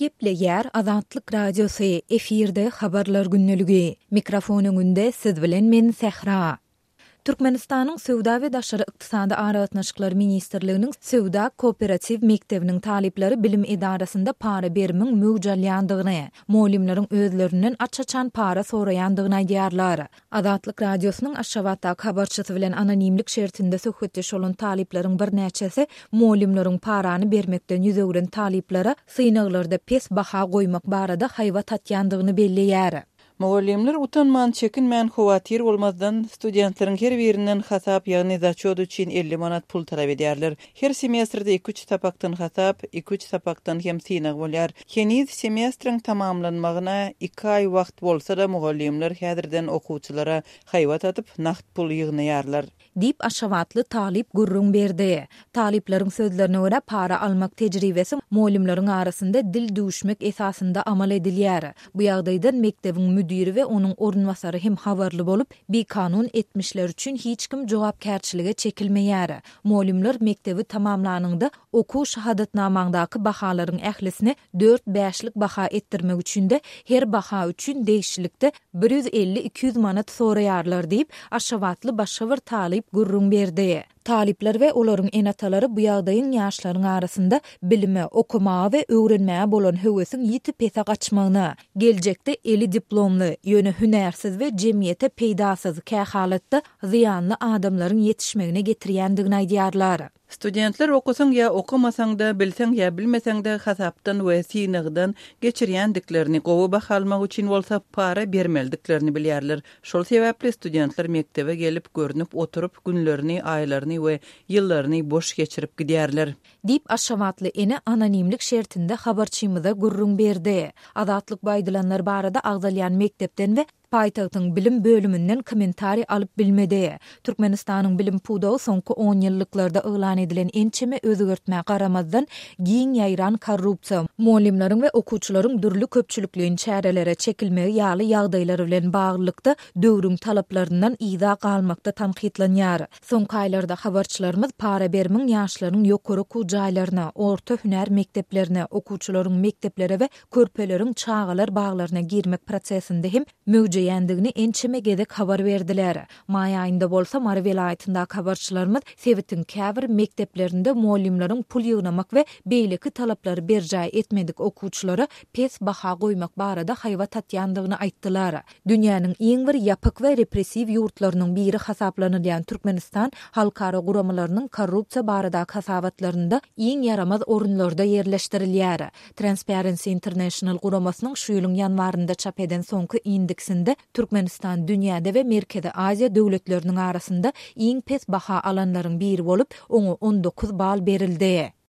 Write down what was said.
Gepleyer Azatlyk Radiosu efirde habarlar günneligi. Mikrofonunde siz bilen men Sehra. Türkmenistanyň Sowda we Daşary ykdysady aragatnaşyklar ministrliginiň Sowda Kooperativ Mektebiniň talipleri bilim edarasynda para berimiň möwjudlyandygyny, molimlaryň özlerinden açaçan para sorayandygyny aýdýarlar. Azatlyk Radiosynyň Aşgabatda habarçysy bilen anonimlik şertinde söhbetdeş bolan talipleriň bir näçesi molimlaryň parany bermekden ýüzegren taliplere synaglarda pes baha goýmak barada haýwa tatýandygyny belleýär. Muallimler utanman çekinmän howatir bolmazdan studentlaryň her birinden hasap ýagny začod üçin 50 manat pul talap edýärler. Her semestrde 2-3 tapakdan hasap, 2-3 tapakdan hem synag bolýar. Heniz semestriň tamamlanmagyna 2 ay wagt bolsa da muallimler häzirden okuwçylara haýwa tatyp nagt pul ýygnaýarlar. Dip Aşgabatly talip gurrun berdi. Talipleriň sözlerine görä para almak tejribesi muallimlaryň arasynda dil düşmek esasynda amal edilýär. Bu ýagdaýda mektebiň müdiri we onuň ornwasary hem habarly bolup, bir kanun etmişler üçin hiç kim jogapkärçilige çekilmeýär. Muallimler mektebi tamamlanynda okuw şahadatnamagdaky bahalaryň ählisini 4-5lik baha etdirmek üçin de her baha üçin değişiklikde 150-200 manat soraýarlar diýip Aşgabatly başga bir talip gurrun berdi. Talipler we olaryň enatalary bu ýagdaýyň ýaşlaryň arasynda bilime, okumaga we öwrenmäge bolan höwesiň ýitip pesa gaçmagyny, geljekde eli diplomly, ýöne hünärsiz we jemgyýete peýdasyz halatda ziýanly adamlaryň ýetişmegine getirýändigini aýdýarlar. Studentler okusaň ýa okumasaň da, bilseň ýa bilmeseň de hasapdan we synagdan geçirýändiklerini gowy bahalmak üçin bolsa para bermeldiklerini bilýärler. Şol sebäpli studentler mektebe gelip görnüp oturup günlerini, aýlaryny we ýyllaryny boş geçirip gidýärler. Dip Aşgabatly ene anonimlik şertinde habarçymyza gurrun berdi. Azatlyk baýdylanlar barada agdalýan mektepden we paýtagtyň bilim bölümünden kommentari alyp bilmedi. Türkmenistanyň bilim pudawy soňky 10 ýyllyklarda elan edilen ençeme özgertmäge garamazdan giň ýaýran korrupsiýa, muallimlaryň we okuwçylaryň dürli köpçülikliğin çärelere çekilmegi ýaly ýagdaýlary bilen baglykda döwrüň talaplaryndan ýa galmakda tanqidlanýar. Soňky aýlarda habarçylarymyz para berimiň ýaşlaryň ýokary okuw jaýlaryna, orta hünär mekteplerine, okuwçylaryň mekteplere we körpeleriň çağalar baglaryna girmek prosesinde hem ýandygyny ençeme gedek habar berdiler. Maý aýynda bolsa Mary welaýatynda habarçylarymyz Sewitin käbir mekteplerinde muallimlaryň pul ýygnamak we beýleki talaplary berjäy etmedik okuwçylara pes baha goýmak barada haýwa tatýandygyny aýtdylar. Dünýäniň iň bir ýapyk we repressiw ýurtlarynyň biri hasaplanylýan Türkmenistan halkara guramalarynyň korrupsiýa barada hasabatlarynda iň yaramaz orunlarda yerleşdirilýär. Transparency International guramasynyň şu ýylyň ýanwarynda çap eden soňky indeksinde Türkmenistan dünýäde we Merkezi Aziýa döwletleriniň arasynda iň pes baha alanlaryň biri bolup, oňa 19 bal berildi.